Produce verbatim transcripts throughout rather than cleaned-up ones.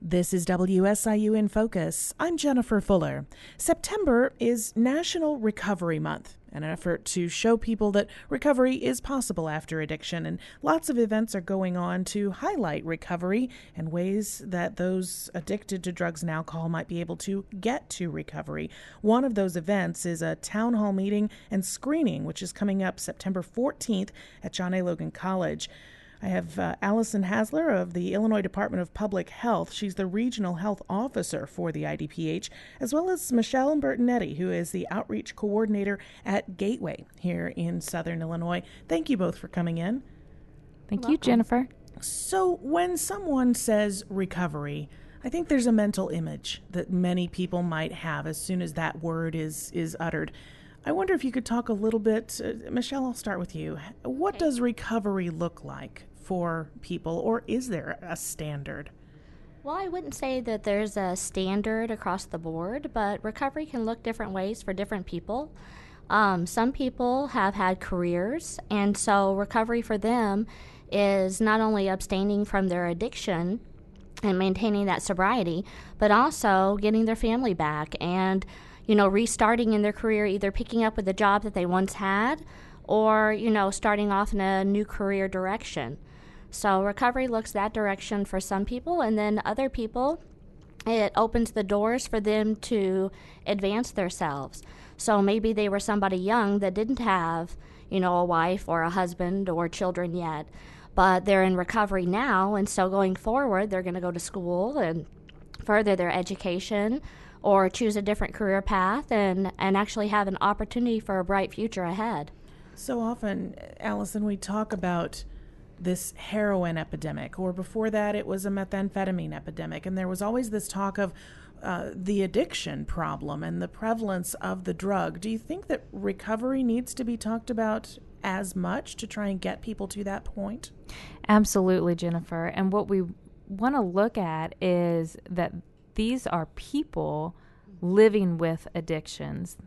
This is W S I U in Focus. I'm Jennifer Fuller. September is National Recovery Month, an effort to show people that recovery is possible after addiction, and lots of events are going on to highlight recovery and ways that those addicted to drugs and alcohol might be able to get to recovery. One of those events is a town hall meeting and screening, which is coming up September fourteenth at John A. Logan College. I have uh, Allison Hasler of the Illinois Department of Public Health. She's the Regional Health Officer for the I D P H, as well as Michelle Bertonetti, who is the Outreach Coordinator at Gateway here in Southern Illinois. Thank you both for coming in. Thank Welcome. you, Jennifer. So when someone says recovery, I think there's a mental image that many people might have as soon as that word is, is uttered. I wonder if you could talk a little bit, uh, Michelle, I'll start with you. What okay. does recovery look like for people, or is there a standard? Well, I wouldn't say that there's a standard across the board, but recovery can look different ways for different people. Um, some people have had careers, and so recovery for them is not only abstaining from their addiction and maintaining that sobriety, but also getting their family back and you know, restarting in their career, either picking up with a job that they once had or, you know, starting off in a new career direction. So recovery looks that direction for some people, and then other people, it opens the doors for them to advance themselves. So maybe they were somebody young that didn't have, you know, a wife or a husband or children yet, but they're in recovery now, and so going forward, they're going to go to school and further their education, or choose a different career path and, and actually have an opportunity for a bright future ahead. So often, Allison, we talk about this heroin epidemic, or before that it was a methamphetamine epidemic, and there was always this talk of uh, the addiction problem and the prevalence of the drug. Do you think that recovery needs to be talked about as much to try and get people to that point? Absolutely, Jennifer. And what we want to look at is that these are people living with addictions.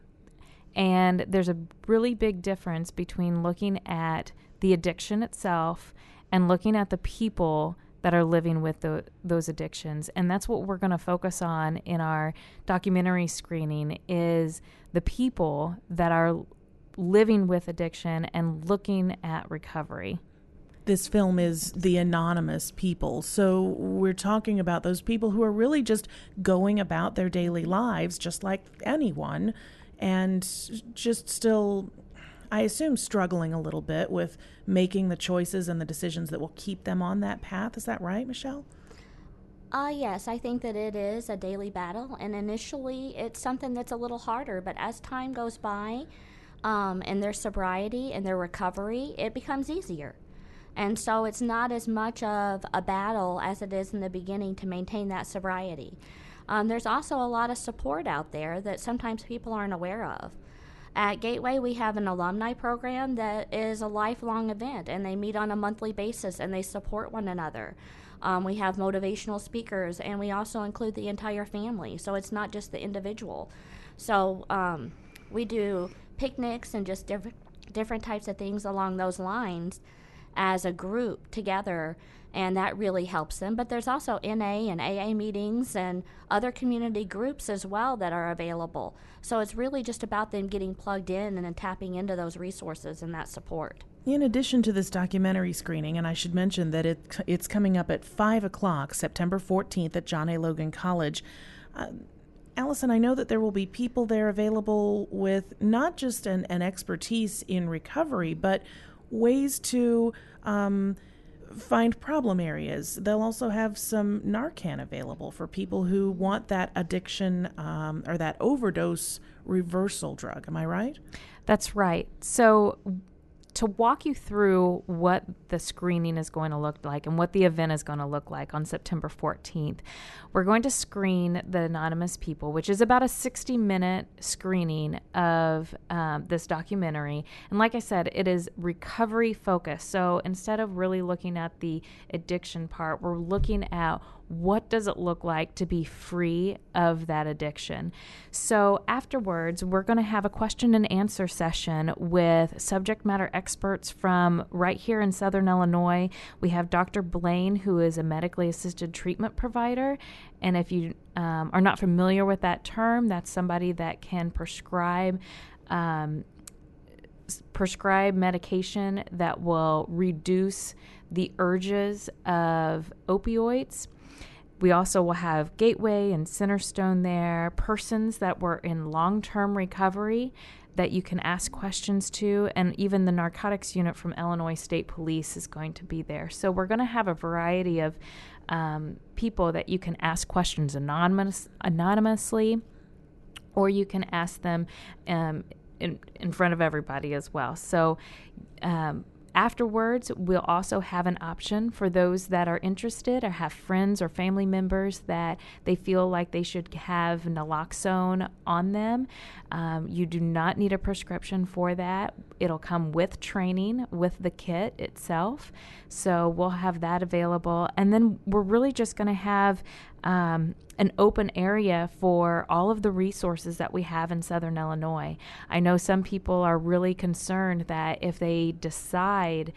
And there's a really big difference between looking at the addiction itself and looking at the people that are living with the, those addictions. And that's what we're going to focus on in our documentary screening, is the people that are living with addiction and looking at recovery. This film is The Anonymous People. So we're talking about those people who are really just going about their daily lives just like anyone, and just still, I assume, struggling a little bit with making the choices and the decisions that will keep them on that path. Is that right, Michelle? Uh, yes, I think that it is a daily battle, and initially it's something that's a little harder, but as time goes by um, and their sobriety and their recovery, it becomes easier. And so it's not as much of a battle as it is in the beginning to maintain that sobriety. Um, there's also a lot of support out there that sometimes people aren't aware of. At Gateway, we have an alumni program that is a lifelong event, and they meet on a monthly basis, and they support one another. Um, we have motivational speakers, and we also include the entire family, so it's not just the individual. So um, we do picnics and just different, different types of things along those lines as a group together, and that really helps them. But there's also N A and A A meetings and other community groups as well that are available. So it's really just about them getting plugged in and then tapping into those resources and that support. In addition to this documentary screening, and I should mention that it it's coming up at five o'clock, September fourteenth at John A. Logan College, uh, Allison, I know that there will be people there available with not just an, an expertise in recovery, but ways to um, find problem areas. They'll also have some Narcan available for people who want that addiction um, or that overdose reversal drug. Am I right? That's right. So to walk you through what the screening is going to look like and what the event is going to look like on September fourteenth, we're going to screen The Anonymous People, which is about a sixty minute screening of um, this documentary. And like I said, it is recovery focused. So instead of really looking at the addiction part, we're looking at what does it look like to be free of that addiction? So afterwards, we're going to have a question and answer session with subject matter experts from right here in Southern Illinois. We have Doctor Blaine, who is a medically assisted treatment provider. And if you um, are not familiar with that term, that's somebody that can prescribe um, prescribe medication that will reduce the urges of opioids. We also will have Gateway and Centerstone there, persons that were in long-term recovery that you can ask questions to, and even the narcotics unit from Illinois State Police is going to be there. So we're going to have a variety of um, people that you can ask questions anonymous, anonymously, or you can ask them um, in, in front of everybody as well. So um, afterwards, we'll also have an option for those that are interested or have friends or family members that they feel like they should have naloxone on them. Um, you do not need a prescription for that. It'll come with training with the kit itself. So we'll have that available. And then we're really just going to have um, an open area for all of the resources that we have in Southern Illinois. I know some people are really concerned that if they decide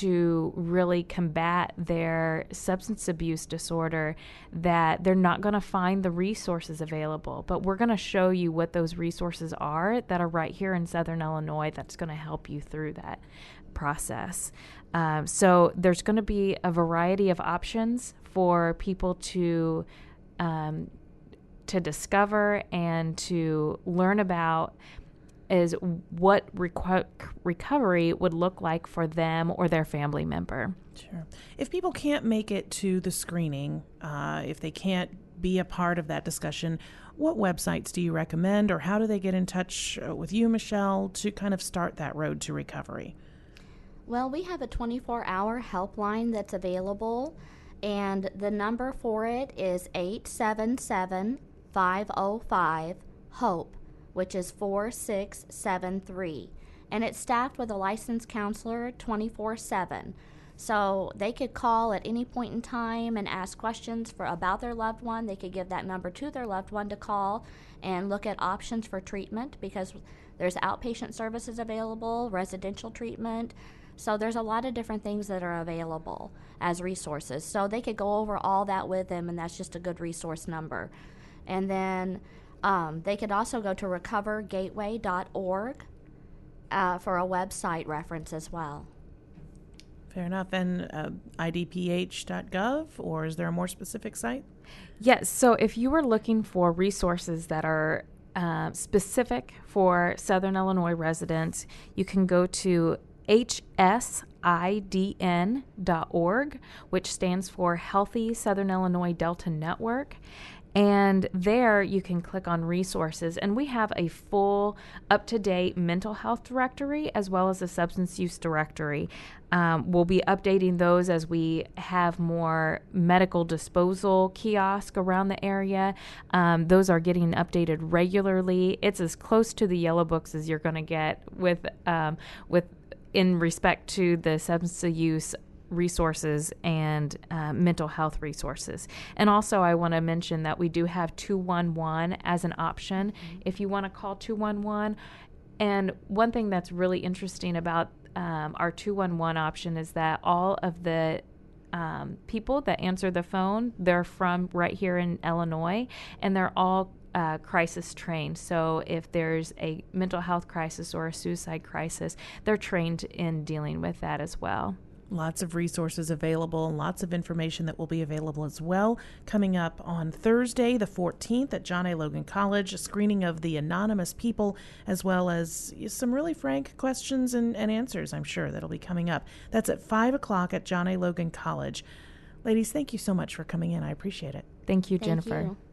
to really combat their substance abuse disorder, that they're not going to find the resources available. But we're going to show you what those resources are that are right here in Southern Illinois that's going to help you through that process. Um, so there's going to be a variety of options for people to um, to discover and to learn about is what reco- recovery would look like for them or their family member. Sure. If people can't make it to the screening, uh, if they can't be a part of that discussion, what websites do you recommend, or how do they get in touch with you, Michelle, to kind of start that road to recovery? Well, we have a twenty-four hour helpline that's available, and the number for it is eight seven seven, five oh five, HOPE, which is four six seven three. And it's staffed with a licensed counselor twenty-four seven. So they could call at any point in time and ask questions for about their loved one. They could give that number to their loved one to call and look at options for treatment, because there's outpatient services available, residential treatment. So there's a lot of different things that are available as resources. So they could go over all that with them, and that's just a good resource number. And then um, they could also go to recover gateway dot org uh, for a website reference as well. Fair enough. And uh, I D P H dot gov, or is there a more specific site? Yes. So if you were looking for resources that are uh, specific for Southern Illinois residents, you can go to H S I D N dot org, which stands for Healthy Southern Illinois Delta Network. And there you can click on resources, and we have a full up-to-date mental health directory as well as a substance use directory. Um, we'll be updating those as we have more medical disposal kiosks around the area. Um, those are getting updated regularly. It's as close to the yellow books as you're going to get with um, with in respect to the substance use resources and uh, mental health resources. And also I want to mention that we do have two one one as an option mm-hmm. if you want to call two one one. And one thing that's really interesting about um, our two one one option is that all of the um, people that answer the phone, they're from right here in Illinois, and they're all Uh, crisis trained. So if there's a mental health crisis or a suicide crisis, they're trained in dealing with that as well. Lots of resources available and lots of information that will be available as well. Coming up on Thursday, the fourteenth at John A. Logan College, a screening of the anonymous people, as well as some really frank questions and, and answers, I'm sure, that'll be coming up. That's at five o'clock at John A. Logan College. Ladies, thank you so much for coming in. I appreciate it. Thank you, Thank Jennifer. you.